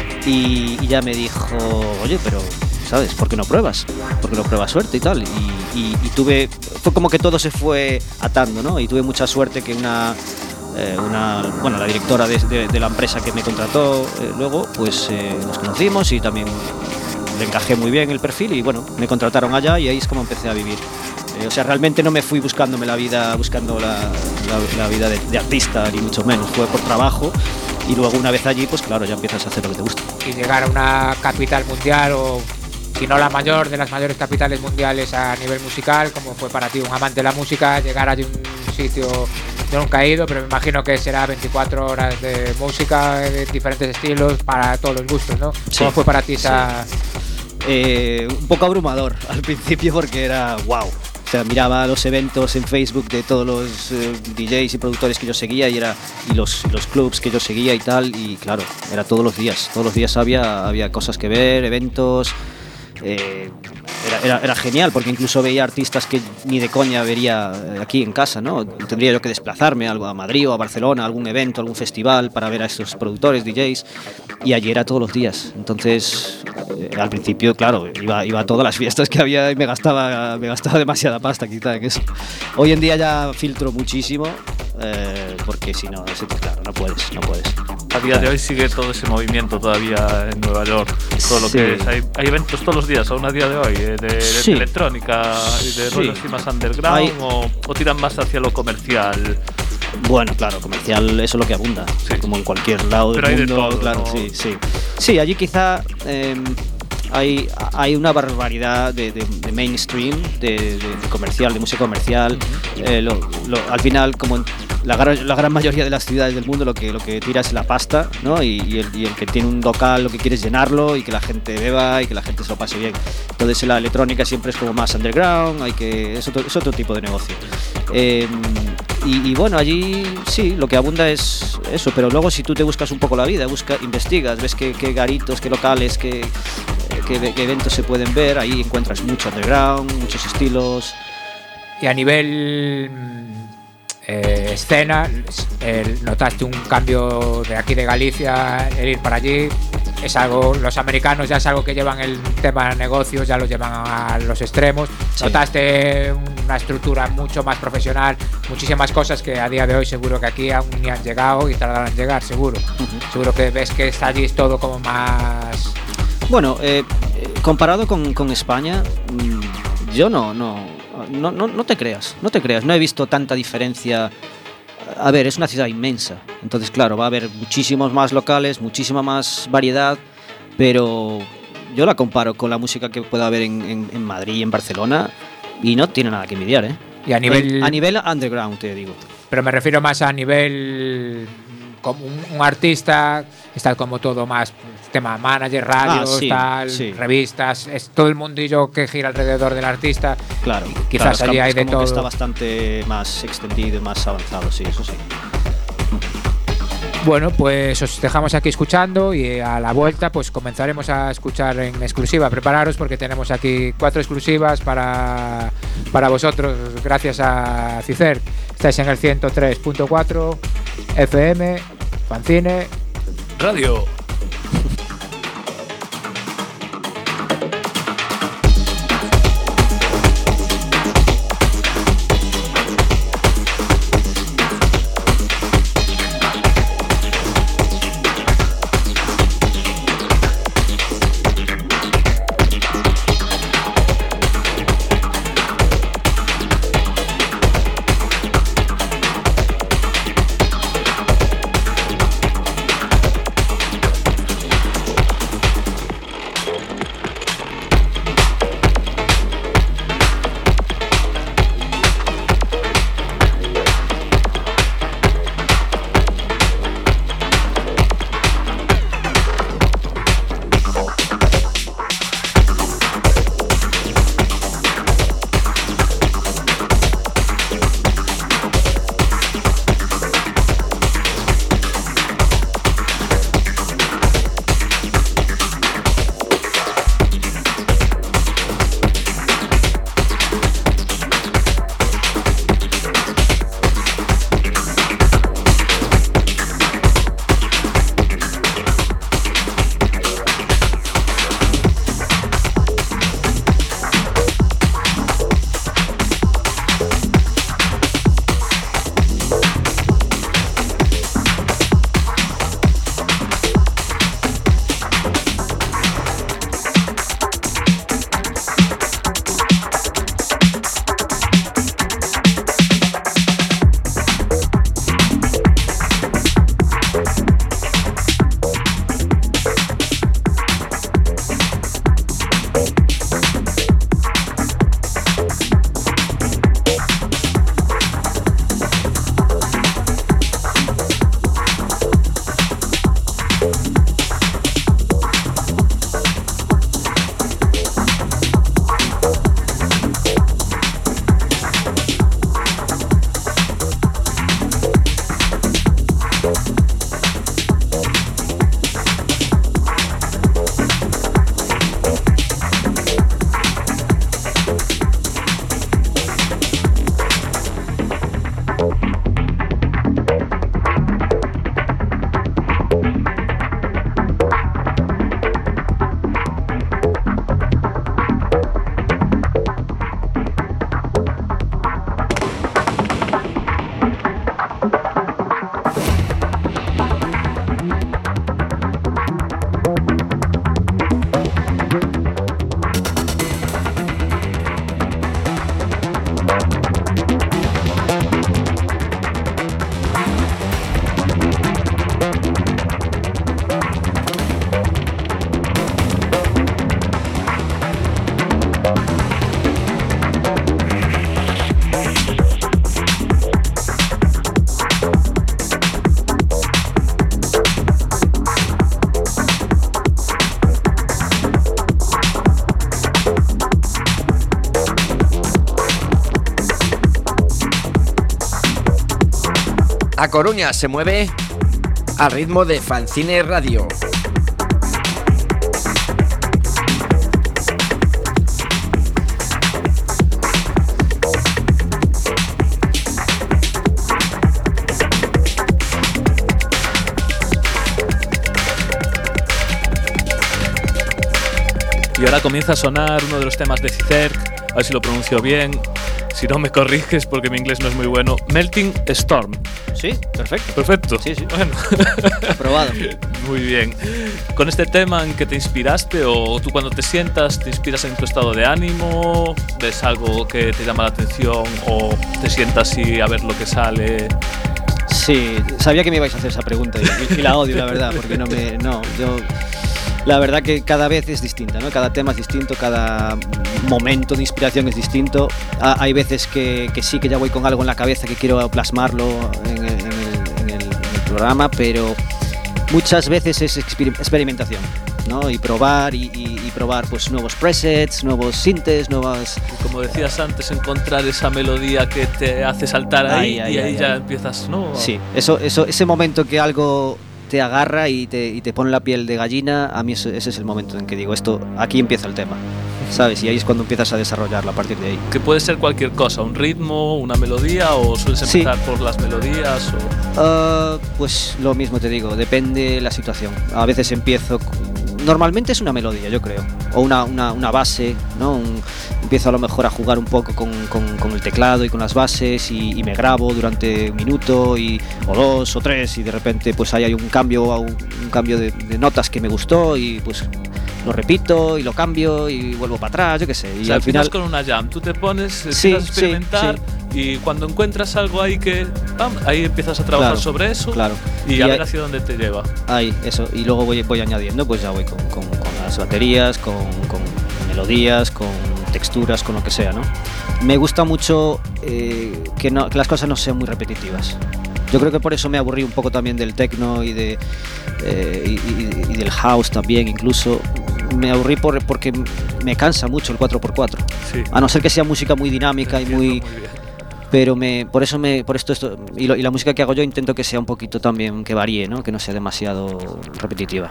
y, y ya me dijo, oye, pero, ¿sabes? ¿Por qué no pruebas? ¿Por qué no pruebas suerte y tal? Y, y, y tuve, fue como que todo se fue atando, ¿no? Y tuve mucha suerte que una, eh, una bueno, la directora de, de, de la empresa que me contrató eh, luego, pues eh, nos conocimos y también le encajé muy bien el perfil y bueno, me contrataron allá y ahí es como empecé a vivir. Eh, o sea, realmente no me fui buscándome la vida, buscando la, la, la vida de, de artista, ni mucho menos. Fue por trabajo y luego una vez allí, pues claro, ya empiezas a hacer lo que te gusta. Y llegar a una capital mundial o, si no la mayor, de las mayores capitales mundiales a nivel musical, como fue para ti un amante de la música, llegar allí a un sitio yo nunca he ido, pero me imagino que será veinticuatro horas de música de diferentes estilos para todos los gustos, ¿no? Sí, ¿Cómo fue para ti esa...? Sí. Eh, un poco abrumador al principio porque era wow. O sea, miraba los eventos en Facebook de todos los eh, D Js y productores que yo seguía y, era, y los, los clubs que yo seguía y tal, y claro, era todos los días, todos los días había, había cosas que ver, eventos, eh, era, era, era genial porque incluso veía artistas que ni de coña vería aquí en casa, ¿no? Tendría yo que desplazarme a Madrid o a Barcelona, a algún evento, algún festival para ver a estos productores, D Js, y allí era todos los días. Entonces, eh, al principio, claro, iba, iba a todas las fiestas que había y me gastaba, me gastaba demasiada pasta quizá en eso. Hoy en día ya filtro muchísimo, eh, porque si no, claro, no puedes, no puedes. A día de hoy sigue todo ese movimiento todavía en Nueva York, todo lo Sí. que es. Hay, hay eventos todos los días, aún a día de hoy, eh, de, de Sí. electrónica y de Sí. rollos así más underground, Hay- o, o tiran más hacia lo comercial. Bueno, claro, comercial, eso es lo que abunda, Sí. como en cualquier lado Pero del hay de mundo, todo, claro, ¿no? sí, sí. Sí, allí quizá eh, hay, hay una barbaridad de, de, de mainstream, de, de, de comercial, de música comercial. Eh, lo, lo, al final, como en la gran, la gran mayoría de las ciudades del mundo, lo que, lo que tira es la pasta, ¿no? Y, y, el, y el que tiene un local lo que quiere es llenarlo y que la gente beba y que la gente se lo pase bien. Entonces la electrónica siempre es como más underground, hay que, es, otro, es otro tipo de negocio. Eh, y, y bueno, allí sí, lo que abunda es eso, pero luego si tú te buscas un poco la vida, busca, investigas, ves qué, qué garitos, qué locales, qué, qué, qué eventos se pueden ver, ahí encuentras mucho underground, muchos estilos. Y a nivel eh, escena, eh, ¿notaste un cambio de aquí de Galicia, el ir para allí? es algo, los americanos ya es algo que llevan el tema de negocios, ya lo llevan a los extremos. Sí. Notaste una estructura mucho más profesional, muchísimas cosas que a día de hoy seguro que aquí aún ni han llegado y tardarán en llegar, seguro. Uh-huh. Seguro que ves que está allí todo como más... Bueno, eh, comparado con, con España, yo no, no, no, no, no te creas, no te creas, no he visto tanta diferencia. A ver, es una ciudad inmensa, entonces claro, va a haber muchísimos más locales, muchísima más variedad, pero yo la comparo con la música que pueda haber en, en, en Madrid y en Barcelona y no tiene nada que envidiar, ¿eh? Y a nivel... A nivel underground, te digo. Pero me refiero más a nivel... Como un, un artista, está como todo más... tema manager, radios, ah, sí, tal, sí. revistas, es todo el mundillo que gira alrededor del artista. Claro, quizás claro, allí hay de como todo. Que está bastante más extendido, más avanzado, sí, eso sí. Bueno, pues os dejamos aquí escuchando y a la vuelta pues comenzaremos a escuchar en exclusiva. Prepararos porque tenemos aquí cuatro exclusivas para, para vosotros, gracias a Cicer. Estáis en el ciento tres punto cuatro F M, Fanzine Radio. A Coruña se mueve al ritmo de Fanzine Radio. ahora comienza a sonar uno de los temas de Cizerk, a ver si lo pronuncio bien, si no me corriges porque mi inglés no es muy bueno. Melting Storm. Sí, perfecto. Perfecto. Sí, sí. Bueno. Aprobado. Muy bien. ¿Con este tema en qué te inspiraste o tú cuando te sientas te inspiras en tu estado de ánimo? ¿Ves algo que te llama la atención o te sientas y a ver lo que sale? Sí, sabía que me ibais a hacer esa pregunta y, y la odio, la verdad, porque no me... No, yo... La verdad que cada vez es distinta, ¿no? Cada tema es distinto, cada momento de inspiración es distinto. Ah, hay veces que, que sí que ya voy con algo en la cabeza que quiero plasmarlo en el, en el, en el, en el programa, pero muchas veces es exper- experimentación, ¿no? Y probar y, y, y probar pues nuevos presets, nuevos sintes, nuevas... Y como decías antes, encontrar esa melodía que te hace saltar ahí, Ay, ay, y ahí ay, ya ay. empiezas, ¿no? Sí, eso, eso, ese momento que algo te agarra y te, y te pone la piel de gallina, a mí ese, ese es el momento en que digo, esto, aquí empieza el tema, ¿sabes? Y ahí es cuando empiezas a desarrollarlo a partir de ahí. Que puede ser cualquier cosa, un ritmo, una melodía, o sueles Sí. empezar por las melodías o... Uh, pues lo mismo te digo, depende la situación. A veces empiezo... Normalmente es una melodía, yo creo, o una, una, una base, ¿no? Un, empiezo a lo mejor a jugar un poco con, con, con el teclado y con las bases y, y me grabo durante un minuto y, o dos o tres y de repente pues ahí hay un cambio, un, un cambio de, de notas que me gustó y pues lo repito y lo cambio y vuelvo para atrás, yo qué sé. Y o sea, al final con una jam, tú te pones, empiezas Sí, a experimentar sí, y cuando encuentras algo ahí que... ¡pam!, ahí empiezas a trabajar Claro, sobre eso claro. y, Y a hay- ver hacia dónde te lleva. Ahí, eso, y luego voy, voy añadiendo, pues ya voy con, con, con las baterías, con, con melodías, con texturas, con lo que sea, ¿no? Me gusta mucho eh, que, no, que las cosas no sean muy repetitivas. Yo creo que por eso me aburrí un poco también del techno y, de, eh, y, y- y del house también, incluso. Me aburrí por, porque me cansa mucho el cuatro por cuatro. Sí. A no ser que sea música muy dinámica y Entiendo muy... muy bien. Pero me, por eso me, por esto, esto y, lo- y la música que hago yo intento que sea un poquito también, que varíe, ¿no? Que no sea demasiado repetitiva.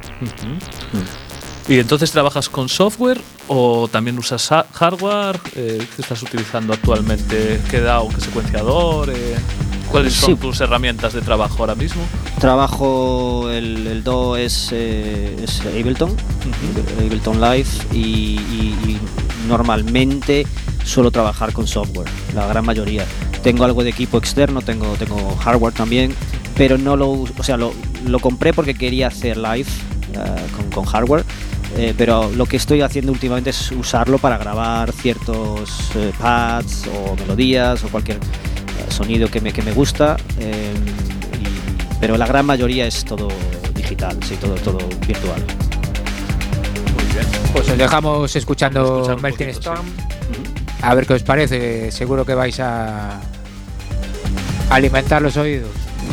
¿Y entonces trabajas con software o también usas ha- hardware? Eh, ¿Qué estás utilizando actualmente? ¿Qué D A W, qué secuenciador? Eh, ¿Cuáles son Sí. tus herramientas de trabajo ahora mismo? Trabajo, el, el D A W es, eh, es Ableton, Ableton Live, y, y- y normalmente suelo trabajar con software, la gran mayoría. Tengo algo de equipo externo, tengo, tengo hardware también, pero no lo, us- o sea, lo, lo compré porque quería hacer live eh, con, con hardware. Eh, pero lo que estoy haciendo últimamente es usarlo para grabar ciertos eh, pads o melodías o cualquier eh, sonido que me, que me gusta, eh, y- pero la gran mayoría es todo digital, sí, todo, todo virtual. Muy bien. Pues os dejamos escuchando Escuchar un Melting poquito, Storm. A ver qué os parece. Seguro que vais a alimentar los oídos.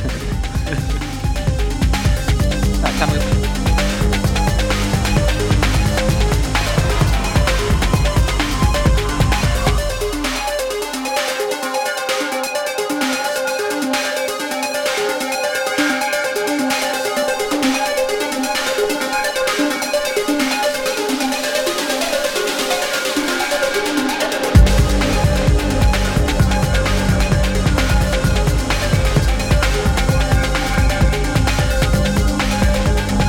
Está, está muy bien. Thank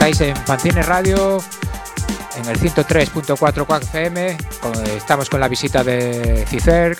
estáis en Fanzine Radio, en el ciento tres punto cuatro Quack F M. Estamos con la visita de Cicerc,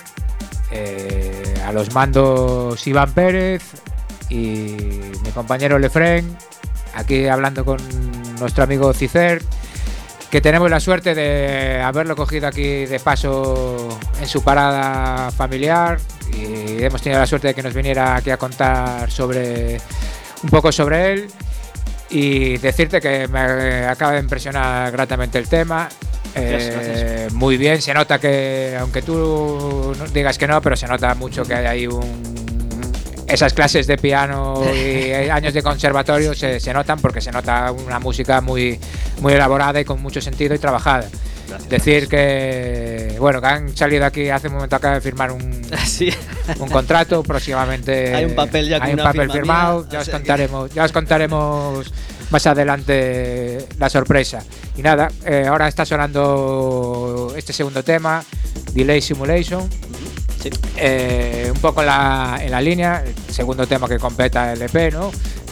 eh, a los mandos Iván Pérez y mi compañero Lefren, aquí hablando con nuestro amigo Cicerc, que tenemos la suerte de haberlo cogido aquí de paso en su parada familiar, y hemos tenido la suerte de que nos viniera aquí a contar sobre un poco sobre él, y decirte que me acaba de impresionar gratamente el tema. Gracias, eh, gracias. Muy bien, se nota que, aunque tú digas que no, pero se nota mucho que hay ahí un esas clases de piano y años de conservatorio se, se notan, porque se nota una música muy, muy elaborada y con mucho sentido y trabajada. Gracias. Decir que, bueno, que han salido aquí hace un momento, acaba de firmar un, Sí. un contrato, próximamente Hay un papel ya con hay un una papel firma firmado, mía, ya o os sea que- contaremos, ya os contaremos más adelante la sorpresa. Y nada, eh, ahora está sonando este segundo tema, Delay Simulation. Sí. Eh, un poco en la, en la línea, el segundo tema que completa el E P, ¿no?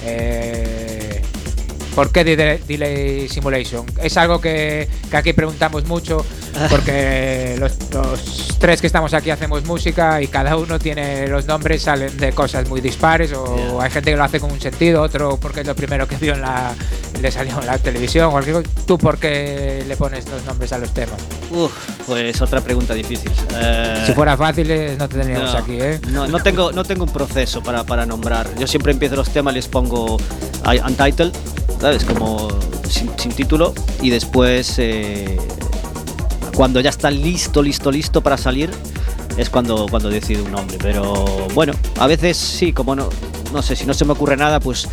Eh, ¿Por qué Delay, Delay Simulation? Es algo que, que aquí preguntamos mucho, porque los, los tres que estamos aquí hacemos música y cada uno tiene los nombres, salen de cosas muy dispares, o Yeah. hay gente que lo hace con un sentido, otro porque es lo primero que vio en la, le salió en la televisión, cualquier cosa. ¿Tú por qué le pones los nombres a los temas? Uf, pues otra pregunta difícil. Eh, Si fuera fácil, eh, no te tendríamos no, aquí, ¿eh? No, no tengo, no tengo un proceso para, para nombrar. Yo siempre empiezo los temas, les pongo I- Untitled, ¿sabes? Como sin, sin título, y después eh, cuando ya está listo, listo, listo para salir, es cuando, cuando decido un nombre. Pero bueno, a veces sí, como no, no sé, si no se me ocurre nada, pues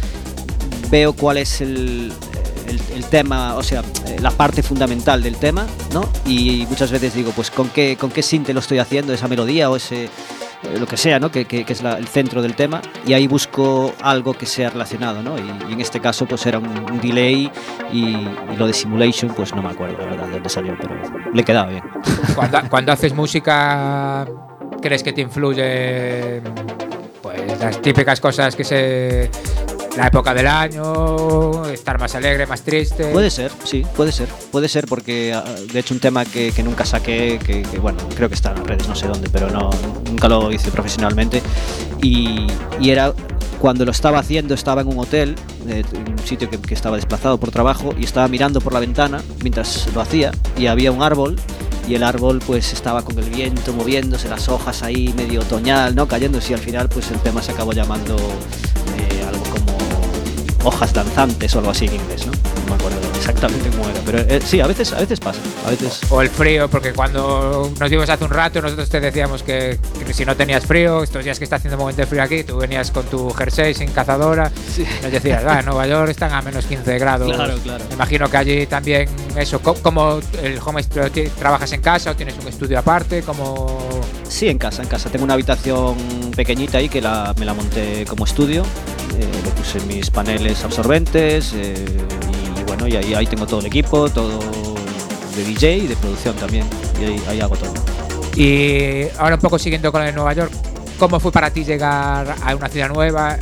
veo cuál es el, el, el tema, o sea, la parte fundamental del tema, ¿no? Y muchas veces digo, pues con qué, con qué sinte lo estoy haciendo, esa melodía o ese, eh, lo que sea, ¿no? Que, que, que es la, el centro del tema, y ahí busco algo que sea relacionado, ¿no? Y, y en este caso pues era un, un delay, y, y lo de simulation pues no me acuerdo, la verdad, de dónde salió, pero le quedaba bien. Cuando, cuando haces música, ¿crees que te influye pues las típicas cosas que se... la época del año, estar más alegre, más triste? Puede ser, sí, puede ser, puede ser, porque ah, de hecho un tema que, que nunca saqué, que, que bueno, creo que está en las redes, no sé dónde, pero no, nunca lo hice profesionalmente, y, y era cuando lo estaba haciendo, estaba en un hotel, eh, en un sitio que, que estaba desplazado por trabajo, y estaba mirando por la ventana mientras lo hacía, y había un árbol, y el árbol pues estaba con el viento moviéndose, las hojas ahí medio otoñal, ¿no? Cayéndose, y al final pues el tema se acabó llamando eh, algo como hojas danzantes o algo así en inglés, ¿no? No me acuerdo exactamente cómo era, pero eh, sí, a veces, a veces pasa, a veces. O el frío, porque cuando nos vimos hace un rato, nosotros te decíamos que, que si no tenías frío, estos días que está haciendo un momento de frío aquí, tú venías con tu jersey sin cazadora, Sí. nos decías, ah, en Nueva York están a menos quince grados. Claro, claro. Me imagino que allí también eso, co- como el home studio, ti- ¿trabajas en casa o tienes un estudio aparte? Como... Sí, en casa, en casa. Tengo una habitación pequeñita ahí que la, me la monté como estudio, eh, le puse mis paneles absorbentes, eh, y bueno, y ahí, ahí tengo todo el equipo, todo de D J y de producción también, y ahí, ahí hago todo. Y ahora un poco siguiendo con el de Nueva York, ¿cómo fue para ti llegar a una ciudad nueva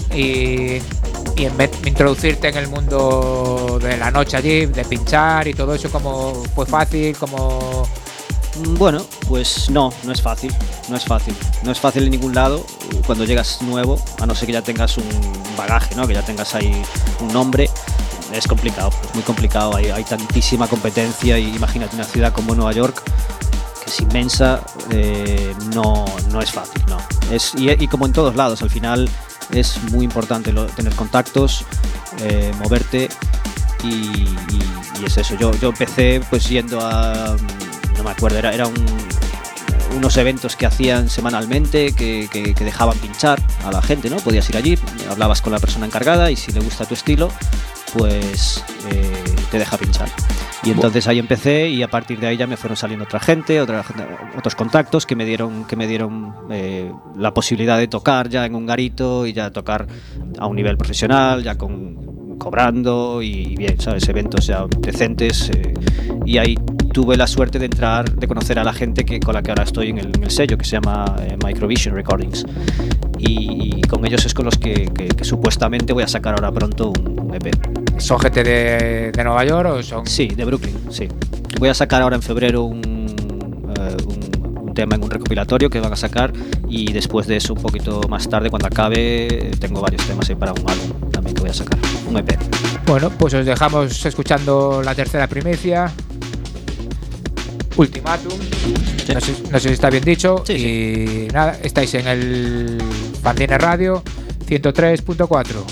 y, y en vez- introducirte en el mundo de la noche allí, de pinchar y todo eso? ¿Cómo fue fácil? ¿Cómo...? Mm, Bueno, pues no, no es fácil, no es fácil, no es fácil en ningún lado cuando llegas nuevo, a no ser que ya tengas un bagaje, ¿no? Que ya tengas ahí un nombre, es complicado, es muy complicado, hay, hay tantísima competencia, y imagínate una ciudad como Nueva York, que es inmensa, eh, no, no es fácil, no. Es, y, y como en todos lados, al final es muy importante lo- tener contactos, eh, moverte, y, y- y es eso. Yo, yo empecé pues yendo a, no me acuerdo, era, era un, unos eventos que hacían semanalmente, que, que, que dejaban pinchar a la gente, ¿no? Podías ir allí, hablabas con la persona encargada, y si le gusta tu estilo, pues eh, te deja pinchar. Y entonces ahí empecé, y a partir de ahí ya me fueron saliendo otra gente, otra, otros contactos que me dieron, que me dieron eh, la posibilidad de tocar ya en un garito, y ya tocar a un nivel profesional, ya con cobrando y bien, ¿sabes? Eventos ya decentes, eh, y ahí tuve la suerte de entrar, de conocer a la gente que, con la que ahora estoy en el, en el sello, que se llama eh, Microvision Recordings, y, y con ellos es con los que, que, que supuestamente voy a sacar ahora pronto un E P. ¿Son gente de, de Nueva York o son...? Sí, de Brooklyn, sí. Voy a sacar ahora en febrero un, uh, un, un tema en un recopilatorio que van a sacar, y después de eso, un poquito más tarde, cuando acabe, tengo varios temas ahí para un álbum también que voy a sacar, un E P. Bueno, pues os dejamos escuchando la tercera primicia, Ultimatum. Sí. No, sé, no sé si está bien dicho. Sí, y sí. Nada, estáis en el Fanzine Radio ciento tres punto cuatro.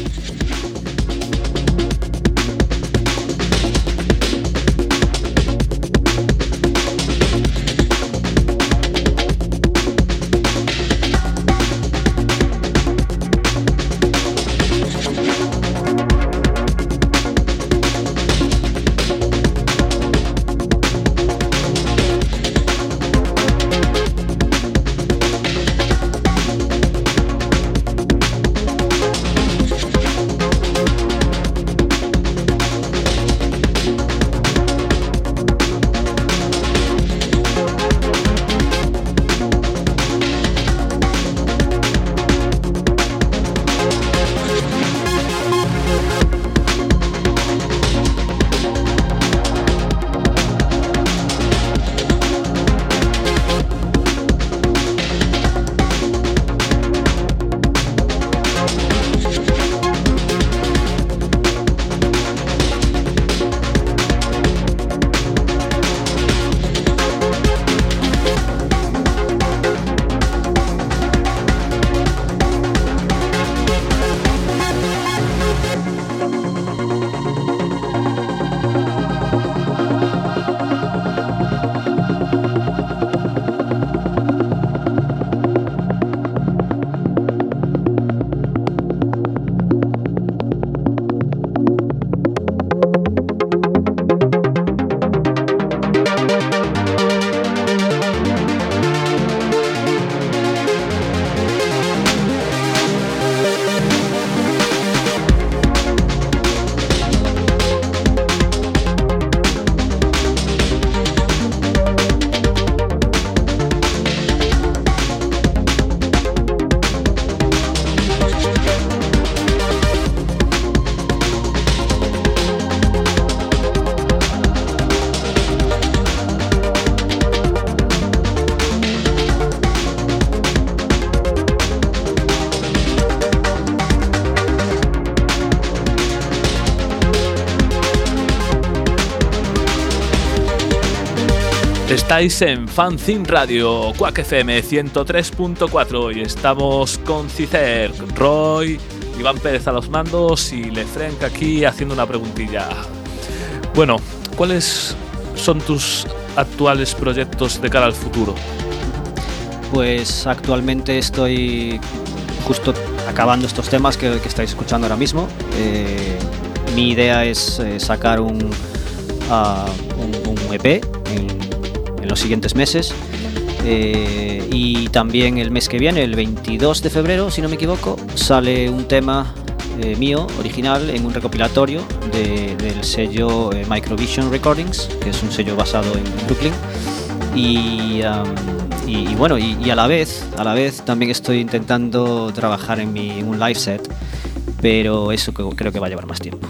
Estáis en Fanzine Radio, Quack F M ciento tres punto cuatro y estamos con Cicer, Roy, Iván Pérez a los mandos y Lefranc aquí haciendo una preguntilla. Bueno, ¿cuáles son tus actuales proyectos de cara al futuro? Pues actualmente estoy justo acabando estos temas que, que estáis escuchando ahora mismo. Eh, mi idea es eh, sacar un, uh, un, un E P en, en los siguientes meses, eh, y también el mes que viene, el veintidós de febrero, si no me equivoco, sale un tema eh, mío, original, en un recopilatorio de, del sello eh, Microvision Recordings, que es un sello basado en Brooklyn. Y, um, y, y bueno, y, y a la vez, a la vez también estoy intentando trabajar en, mi, en un live set, pero eso creo que va a llevar más tiempo.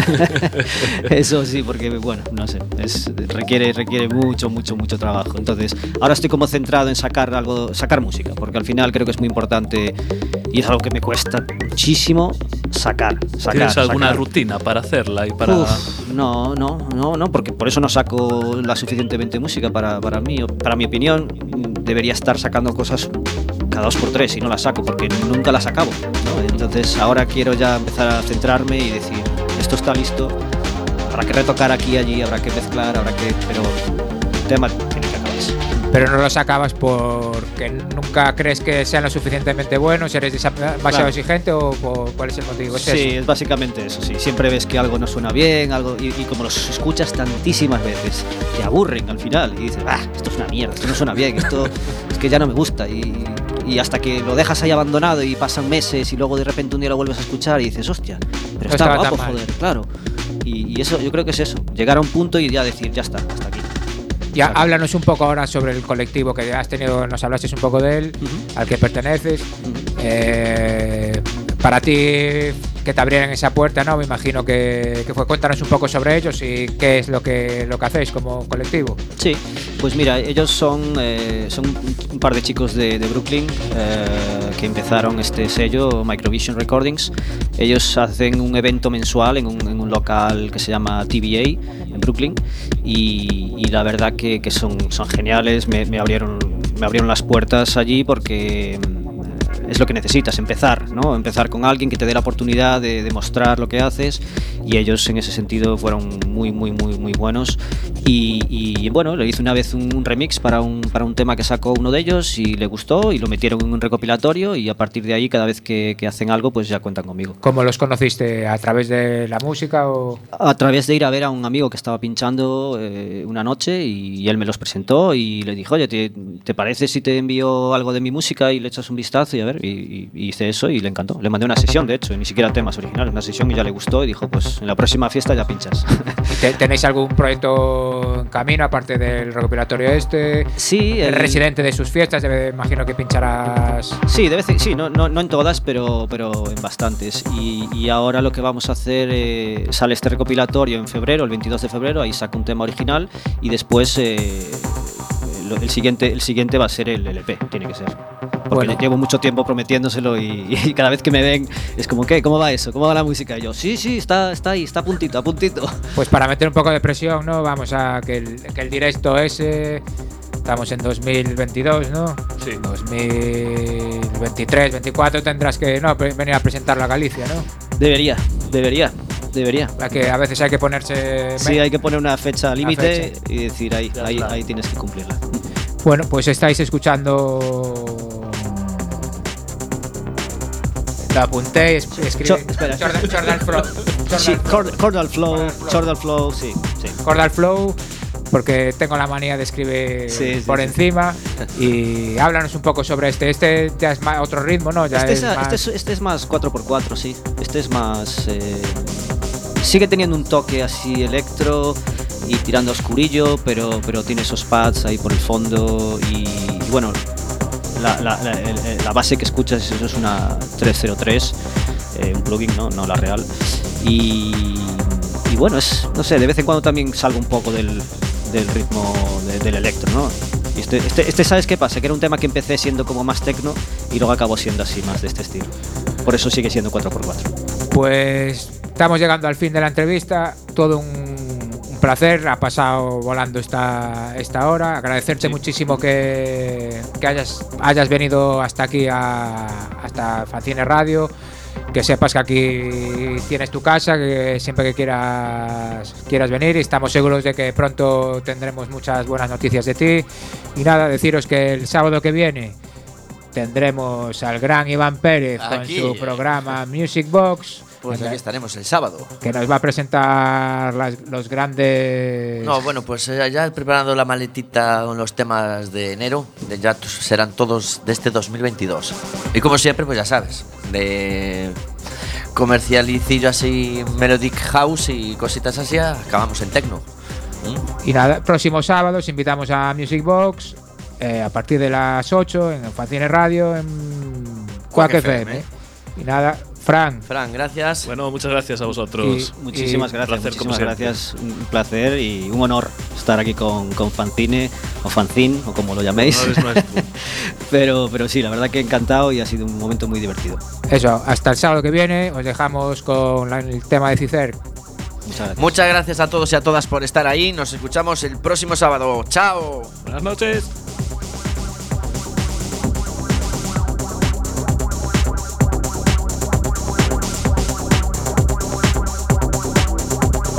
Eso sí, porque bueno, no sé, es, requiere, requiere mucho, mucho, mucho trabajo. Entonces, ahora estoy como centrado en sacar algo, sacar música, porque al final creo que es muy importante y es algo que me cuesta muchísimo sacar. sacar ¿Tienes alguna sacar. rutina para hacerla y para? Uf, no, no, no, no, porque por eso no saco la suficientemente música para, para mí, para mi opinión. Debería estar sacando cosas cada dos por tres y no las saco porque nunca las acabo, ¿no? Entonces ahora quiero ya empezar a centrarme y decir, esto está listo, habrá que retocar aquí y allí, habrá que mezclar, habrá que, pero el tema tiene que acabarse. Pero no los acabas porque nunca crees que sean lo suficientemente buenos, eres demasiado claro. exigente o, o cuál es el motivo. ¿Es sí, eso? Es básicamente eso, sí. Siempre ves que algo no suena bien, algo y, y como los escuchas tantísimas veces, te aburren al final y dices, ah, esto es una mierda, esto no suena bien, esto es que ya no me gusta y, y hasta que lo dejas ahí abandonado y pasan meses y luego de repente un día lo vuelves a escuchar y dices, hostia, pero no está guapo, joder, claro. Y, y eso, yo creo que es eso, llegar a un punto y ya decir, ya está, hasta aquí. Ya, claro. Háblanos un poco ahora sobre el colectivo que has tenido, nos hablaste un poco de él, uh-huh. al que perteneces. Uh-huh. Eh, para ti que te abrieran esa puerta, ¿no? Me imagino que, que fue. Cuéntanos un poco sobre ellos y qué es lo que, lo que hacéis como colectivo. Sí, pues mira, ellos son, eh, son un par de chicos de, de Brooklyn eh, que empezaron este sello, Microvision Recordings. Ellos hacen un evento mensual en un, en un local que se llama T V A en Brooklyn y, y la verdad que, que son, son geniales, me, me, abrieron, me abrieron las puertas allí porque es lo que necesitas, empezar, ¿no? Empezar con alguien que te dé la oportunidad de demostrar lo que haces y ellos en ese sentido fueron muy, muy, muy, muy buenos y, y bueno, le hice una vez un, un remix para un, para un tema que sacó uno de ellos y le gustó y lo metieron en un recopilatorio y a partir de ahí cada vez que, que hacen algo pues ya cuentan conmigo. ¿Cómo los conociste? ¿A través de la música o...? A través de ir a ver a un amigo que estaba pinchando eh, una noche y, y él me los presentó y le dijo, oye, ¿te, ¿te parece si te envío algo de mi música y le echas un vistazo? Y a ver, y, y hice eso y le encantó. Le mandé una sesión, de hecho, ni siquiera temas originales, una sesión y ya le gustó y dijo, pues en la próxima fiesta ya pinchas. ¿Tenéis algún proyecto en camino aparte del recopilatorio este? Sí. El, el residente de sus fiestas, debe, imagino que pincharás... Sí, debe ser, sí, no, no, no en todas, pero, pero en bastantes. Y, y ahora lo que vamos a hacer, eh, sale este recopilatorio en febrero, el veintidós de febrero, ahí saco un tema original y después eh, el, siguiente, el siguiente va a ser el L P, tiene que ser. Porque bueno, llevo mucho tiempo prometiéndoselo y, y cada vez que me ven es como, ¿qué? ¿Cómo va eso? ¿Cómo va la música? Y yo, sí, sí, está, está ahí, está a puntito, a puntito. Pues para meter un poco de presión, ¿no? Vamos a que el, que el directo ese... Estamos en dos mil veintidós, ¿no? Sí. dos mil veintitrés, veinticuatro tendrás que no venir a presentarlo a Galicia, ¿no? Debería, debería, debería. La que a veces hay que ponerse... Sí, hay que poner una fecha límite y decir ahí, ahí, ahí tienes que cumplirla. Bueno, pues estáis escuchando... Lo apunté, escribí... Cho, espera. Chordal, Chordal Flow. Chordal, sí, Chordal, Chordal Flow, Chordal Flow, sí, sí. Chordal Flow, porque tengo la manía de escribir sí, sí, por sí. encima. Y háblanos un poco sobre este. Este ya es más otro ritmo, ¿no? Ya este, es es, más... Este, es, este es más cuatro por cuatro, sí. Este es más... Eh, sigue teniendo un toque así electro y tirando a oscurillo, pero, pero tiene esos pads ahí por el fondo y, y bueno... La, la, la, la base que escuchas eso es una tres cero tres, eh, un plugin, ¿no? No la real. Y, y bueno, es, no sé, de vez en cuando también salgo un poco del, del ritmo de, del electro, ¿no? Y este, este, este, ¿sabes qué pasa? Que era un tema que empecé siendo como más techno y luego acabó siendo así, más de este estilo. Por eso sigue siendo cuatro por cuatro. Pues estamos llegando al fin de la entrevista. Todo un placer, ha pasado volando esta, esta hora. Agradecerte sí. muchísimo que, que hayas, hayas venido hasta aquí, a, hasta Fanzine Radio. Que sepas que aquí tienes tu casa, que siempre que quieras, quieras venir. Y estamos seguros de que pronto tendremos muchas buenas noticias de ti. Y nada, deciros que el sábado que viene tendremos al gran Iván Pérez aquí, con su programa Music Box. Pues aquí estaremos el sábado. Que nos va a presentar las, los grandes... No, bueno, pues ya preparando la maletita con los temas de enero, de ya serán todos de este dos mil veintidós. Y como siempre, pues ya sabes, de comercialicillo así, melodic house y cositas así, acabamos en techno. ¿Mm? Y nada, próximo sábado os invitamos a Music Box eh, a partir de las ocho en Fanzine Radio, en Quack F M. Y nada... Fran. Fran, gracias. Bueno, muchas gracias a vosotros. Y, muchísimas y gracias, placer, muchísimas gracias. Un placer y un honor estar aquí con, con Fanzine, o Fanzine, o como lo llaméis. pero, pero sí, la verdad que encantado y ha sido un momento muy divertido. Eso, hasta el sábado que viene os dejamos con la, el tema de Cicer. Muchas gracias. Muchas gracias a todos y a todas por estar ahí. Nos escuchamos el próximo sábado. ¡Chao! Buenas noches.